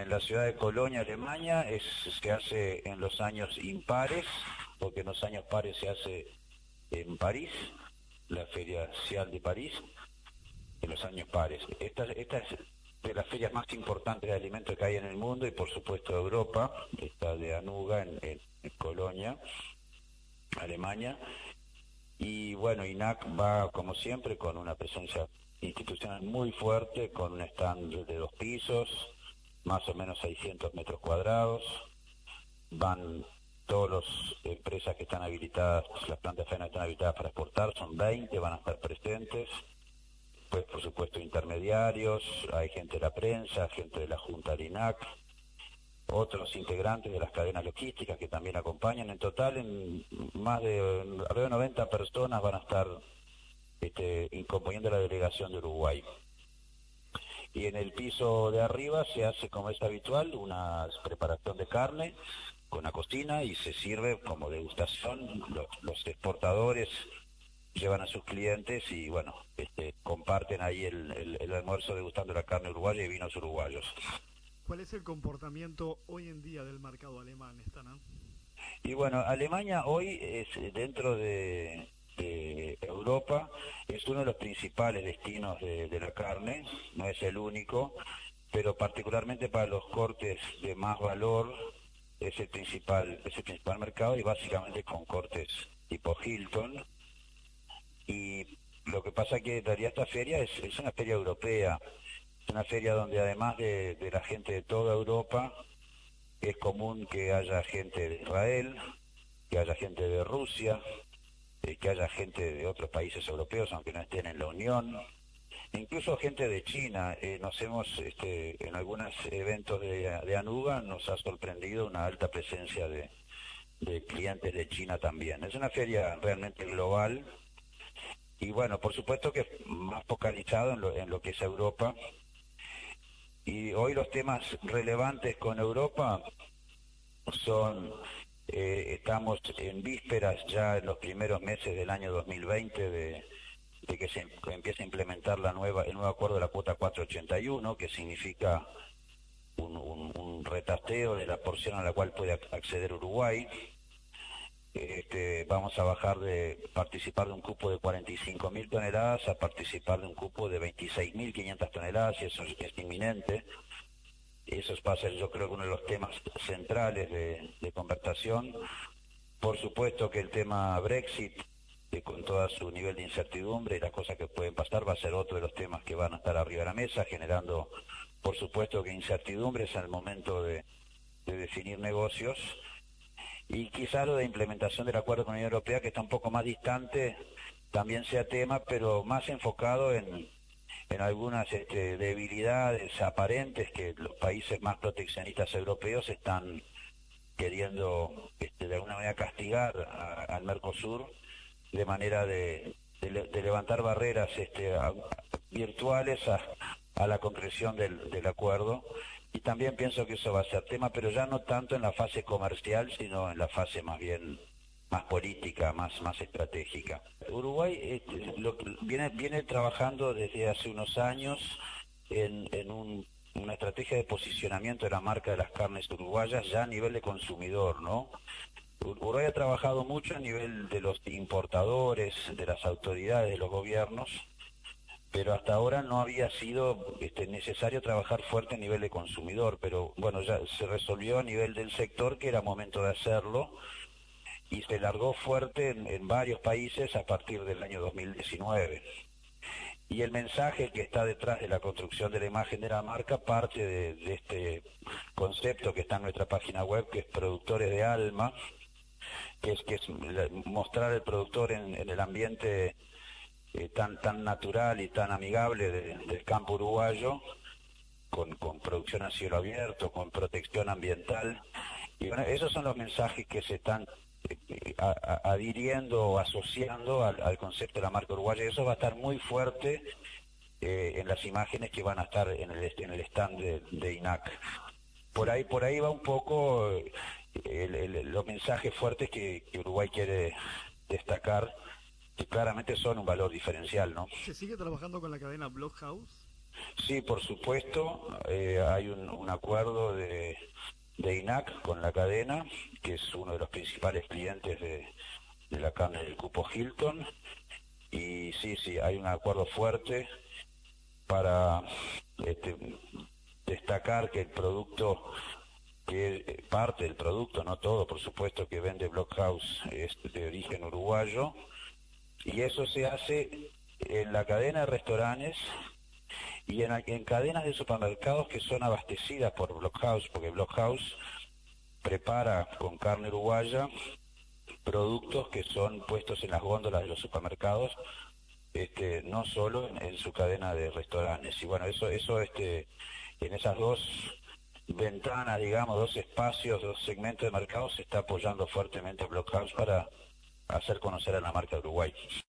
en la ciudad de Colonia, Alemania, se hace en los años impares, porque en los años pares se hace en París, la Feria Cial de París, en los años pares. Esta es de las ferias más importantes de alimentos que hay en el mundo y por supuesto de Europa, esta de Anuga en Colonia, Alemania. Y bueno, INAC va como siempre con una presencia institucional muy fuerte, con un stand de 2 pisos, más o menos 600 metros cuadrados. Van todas las empresas que están habilitadas, las plantas de faena que están habilitadas para exportar, son 20, van a estar presentes. Pues por supuesto intermediarios, hay gente de la prensa, gente de la Junta del INAC, otros integrantes de las cadenas logísticas que también acompañan. En total, en más de alrededor de 90 personas van a estar componiendo la delegación de Uruguay. Y en el piso de arriba se hace, como es habitual, una preparación de carne con la cocina y se sirve como degustación. Los exportadores llevan a sus clientes y bueno, comparten ahí el almuerzo degustando la carne uruguaya y vinos uruguayos. ¿Cuál es el comportamiento hoy en día del mercado alemán, Stana? Y bueno, Alemania hoy es dentro de Europa, es uno de los principales destinos de la carne, no es el único, pero particularmente para los cortes de más valor es el principal mercado y básicamente con cortes tipo Hilton. Y lo que pasa es que en realidad esta feria es una feria europea, es una feria donde además de la gente de toda Europa, es común que haya gente de Israel, que haya gente de Rusia, que haya gente de otros países europeos, aunque no estén en la Unión, e incluso gente de China. En algunos eventos de Anuga nos ha sorprendido una alta presencia de clientes de China también. Es una feria realmente global y bueno, por supuesto que es más focalizado en lo que es Europa. Y hoy los temas relevantes con Europa son, estamos en vísperas ya en los primeros meses del año 2020 de que se empiece a implementar el nuevo acuerdo de la cuota 481, que significa un retasteo de la porción a la cual puede acceder Uruguay. Vamos a bajar de participar de un cupo de 45.000 toneladas a participar de un cupo de 26.500 toneladas, y eso es inminente. Eso va a ser, yo creo, uno de los temas centrales de conversación. Por supuesto que el tema Brexit, con todo su nivel de incertidumbre y las cosas que pueden pasar, va a ser otro de los temas que van a estar arriba de la mesa, generando, por supuesto, que incertidumbres al momento de definir negocios. Y quizá lo de implementación del acuerdo con la Unión Europea, que está un poco más distante, también sea tema, pero más enfocado en algunas debilidades aparentes que los países más proteccionistas europeos están queriendo de alguna manera castigar al Mercosur, de manera de levantar barreras virtuales a la concreción del acuerdo. Y también pienso que eso va a ser tema, pero ya no tanto en la fase comercial, sino en la fase más bien más política, más estratégica. Uruguay viene trabajando desde hace unos años en una estrategia de posicionamiento de la marca de las carnes uruguayas ya a nivel de consumidor, ¿no? Uruguay ha trabajado mucho a nivel de los importadores, de las autoridades, de los gobiernos, pero hasta ahora no había sido necesario trabajar fuerte a nivel de consumidor, pero bueno, ya se resolvió a nivel del sector que era momento de hacerlo y se largó fuerte en varios países a partir del año 2019. Y el mensaje que está detrás de la construcción de la imagen de la marca parte de este concepto que está en nuestra página web, que es Productores de Alma, que es mostrar el productor en el ambiente tan natural y tan amigable del campo uruguayo, con producción a cielo abierto, con protección ambiental. Y bueno, esos son los mensajes que se están adhiriendo o asociando al concepto de la marca uruguaya, y eso va a estar muy fuerte en las imágenes que van a estar en el stand de INAC. Por ahí va un poco los mensajes fuertes que Uruguay quiere destacar, que claramente son un valor diferencial, ¿no? ¿Se sigue trabajando con la cadena Blockhouse? Sí, por supuesto, hay un acuerdo de INAC con la cadena, que es uno de los principales clientes de la carne del grupo Hilton, y sí, sí, hay un acuerdo fuerte para este, destacar que el producto, que parte del producto, no todo, por supuesto, que vende Blockhouse es de origen uruguayo, y eso se hace en la cadena de restaurantes y en cadenas de supermercados que son abastecidas por Blockhouse, porque Blockhouse prepara con carne uruguaya productos que son puestos en las góndolas de los supermercados, no solo en su cadena de restaurantes. Y bueno, eso en esas dos ventanas, digamos, dos espacios, dos segmentos de mercado, se está apoyando fuertemente Blockhouse para hacer conocer a la marca de Uruguay.